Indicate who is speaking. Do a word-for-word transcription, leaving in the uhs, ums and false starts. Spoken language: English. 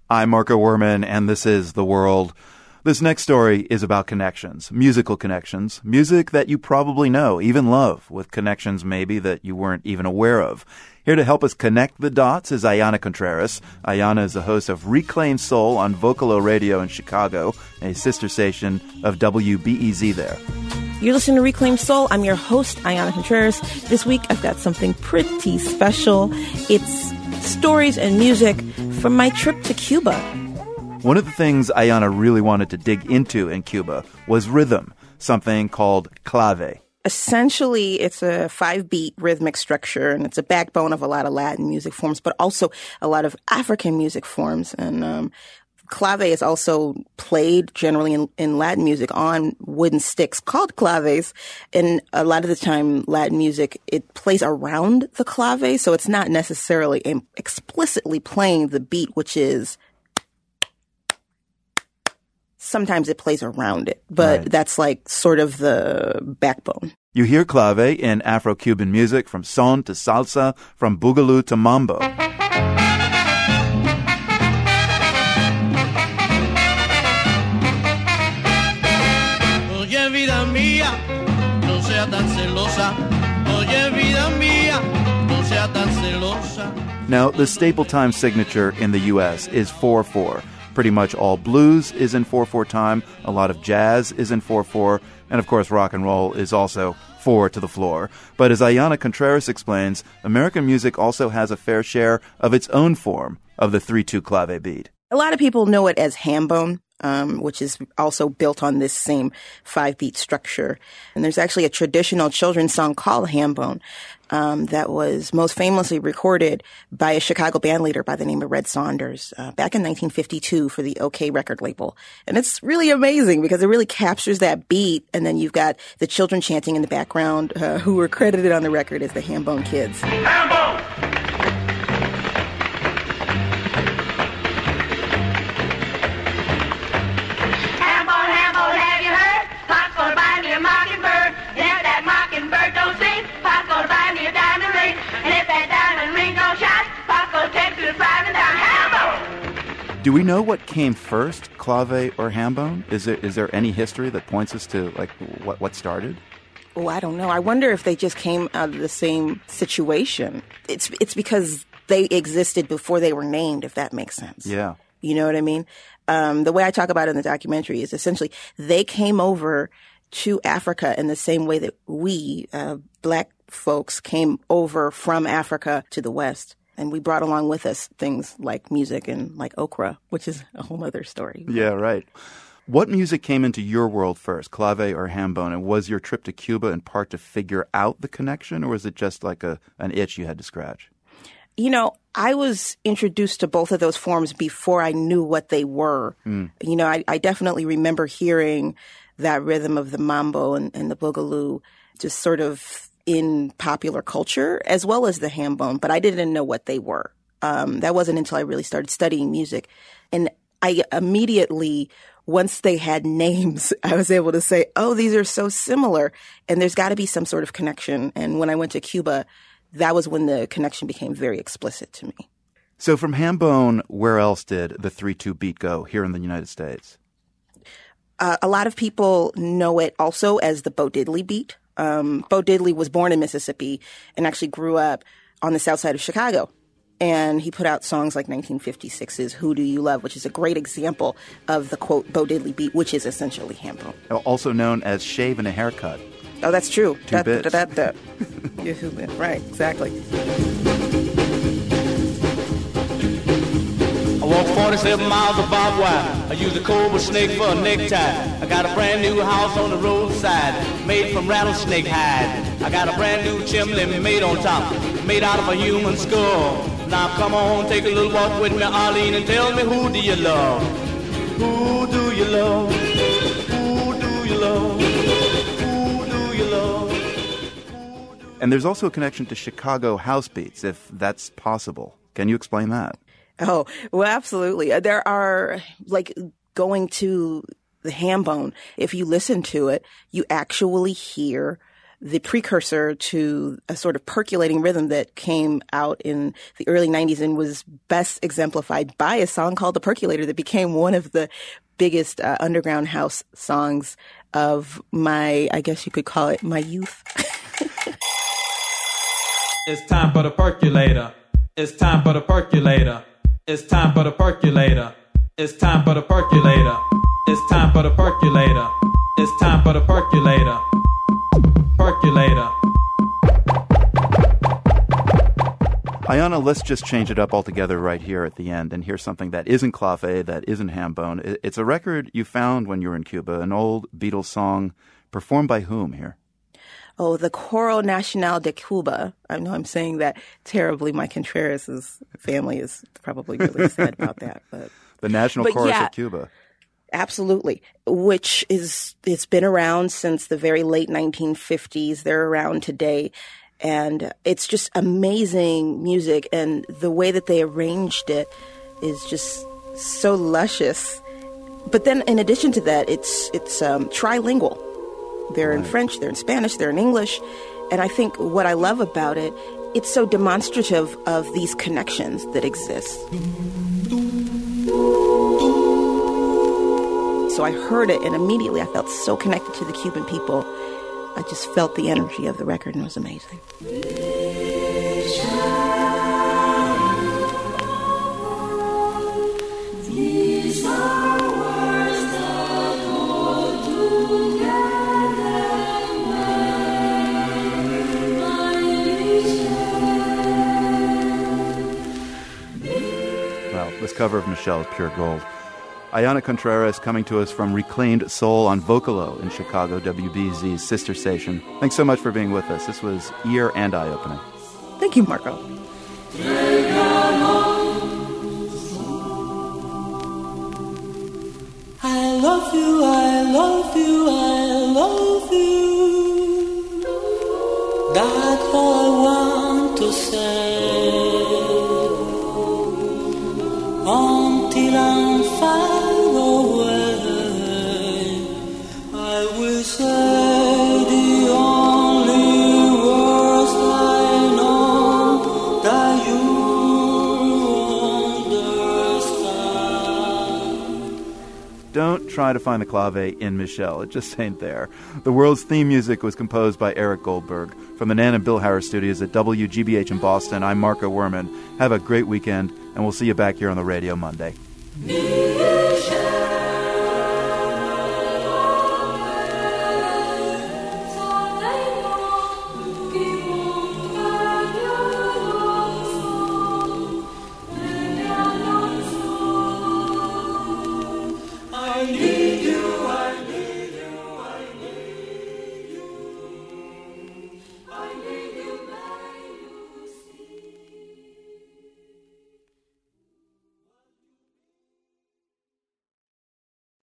Speaker 1: I'm Marco Werman, and this is The World. This next story is about connections, musical connections, music that you probably know, even love, with connections maybe that you weren't even aware of. Here to help us connect the dots is Ayanna Contreras. Ayanna is the host of Reclaim Soul on Vocalo Radio in Chicago, a sister station of W B E Z there.
Speaker 2: You're listening to Reclaim Soul. I'm your host, Ayanna Contreras. This week, I've got something pretty special. It's stories and music from my trip to Cuba.
Speaker 1: One of the things Ayanna really wanted to dig into in Cuba was rhythm, something called clave.
Speaker 2: Essentially, it's a five-beat rhythmic structure, and it's a backbone of a lot of Latin music forms, but also a lot of African music forms. And um, clave is also played generally in, in Latin music on wooden sticks called claves. And a lot of the time, Latin music, it plays around the clave, so it's not necessarily explicitly playing the beat, which is... Sometimes it plays around it, but right. That's like sort of the backbone.
Speaker 1: You hear clave in Afro-Cuban music, from son to salsa, from boogaloo to mambo.
Speaker 3: Oye, vida mía, no sea tan celosa. Oye, vida mía, no sea tan celosa.
Speaker 1: Now, the staple time signature in the U S is four four. Pretty much all blues is in four four time, a lot of jazz is in four four, and of course rock and roll is also four to the floor. But as Ayanna Contreras explains, American music also has a fair share of its own form of the three two clave beat.
Speaker 2: A lot of people know it as hambone, um, which is also built on this same five-beat structure. And there's actually a traditional children's song called Hambone um, that was most famously recorded by a Chicago bandleader by the name of Red Saunders uh, back in nineteen fifty-two for the OK record label. And it's really amazing because it really captures that beat. And then you've got the children chanting in the background uh, who were credited on the record as the Hambone Kids.
Speaker 3: Hambone!
Speaker 1: Do we know what came first, clave or hambone? Is there is there any history that points us to like what what started?
Speaker 2: Oh, I don't know. I wonder if they just came out of the same situation. It's it's because they existed before they were named, if that makes sense.
Speaker 1: Yeah.
Speaker 2: You know what I mean? Um, the way I talk about it in the documentary is essentially they came over to Africa in the same way that we, uh, black folks, came over from Africa to the West. And we brought along with us things like music and like okra, which is a whole other story.
Speaker 1: Yeah, right. What music came into your world first, clave or hambone? And was your trip to Cuba in part to figure out the connection, or was it just like a an itch you had to scratch?
Speaker 2: You know, I was introduced to both of those forms before I knew what they were. Mm. You know, I, I definitely remember hearing that rhythm of the mambo and, and the boogaloo just sort of in popular culture, as well as the hambone, but I didn't know what they were. Um, that wasn't until I really started studying music. And I immediately, once they had names, I was able to say, oh, these are so similar, and there's got to be some sort of connection. And when I went to Cuba, that was when the connection became very explicit to me.
Speaker 1: So from hambone, where else did the three two beat go here in the United States?
Speaker 2: Uh, a lot of people know it also as the Bo Diddley beat. Um, Bo Diddley was born in Mississippi and actually grew up on the south side of Chicago. And he put out songs like nineteen fifty-six's Who Do You Love, which is a great example of the, quote, Bo Diddley beat, which is essentially hambone.
Speaker 1: Also known as shave and a haircut.
Speaker 2: Oh, that's true.
Speaker 1: Two bits.
Speaker 2: Da, da, da, da. Right, exactly.
Speaker 3: I walk forty-seven miles of barbed wire. I use a cobra snake for a necktie. I got a brand new house on the roadside, made from rattlesnake hide. I got a brand new chimney made on top, made out of a human skull. Now come on, take a little walk with me, Arlene, and tell me, who do you love? Who do you love? Who do you love? Who do you love?
Speaker 1: And there's also a connection to Chicago house beats, if that's possible. Can you explain that?
Speaker 2: Oh, well, absolutely. There are, like, going to the hambone, if you listen to it, you actually hear the precursor to a sort of percolating rhythm that came out in the early nineties and was best exemplified by a song called The Percolator that became one of the biggest uh, underground house songs of my, I guess you could call it, my youth.
Speaker 4: It's time for the percolator. It's time for the percolator. It's time for the percolator. It's time for the percolator. It's time for the percolator. It's time for the percolator. Percolator.
Speaker 1: Ayanna, let's just change it up altogether right here at the end and hear something that isn't clave, that isn't ham bone. It's a record you found when you were in Cuba, an old Beatles song performed by whom here?
Speaker 2: Oh, the Coro Nacional de Cuba. I know I'm saying that terribly. My Contreras' family is probably really sad about that. But
Speaker 1: the National
Speaker 2: but
Speaker 1: Chorus
Speaker 2: yeah,
Speaker 1: of Cuba.
Speaker 2: Absolutely. Which is, it's been around since the very late nineteen fifties. They're around today. And it's just amazing music. And the way that they arranged it is just so luscious. But then in addition to that, it's, it's um, trilingual. They're in French, they're in Spanish, they're in English. And I think what I love about it, it's so demonstrative of these connections that exist. So I heard it and immediately I felt so connected to the Cuban people. I just felt the energy of the record and it was amazing. These are words that hold together.
Speaker 1: Well, this cover of Michelle is pure gold. Ayanna Contreras coming to us from Reclaimed Soul on Vocalo in Chicago, W B Z's sister station. Thanks so much for being with us. This was ear and eye-opening.
Speaker 2: Thank you, Marco.
Speaker 5: I love you, I love you, I love you. That's all I want to say. Until I'm far away, I will say the only words I know that you understand.
Speaker 1: Don't try to find the clave in Michelle. It just ain't there. The world's theme music was composed by Eric Goldberg. From the Nan and Bill Harris studios at W G B H in Boston, I'm Marco Werman. Have a great weekend, and we'll see you back here on the radio Monday.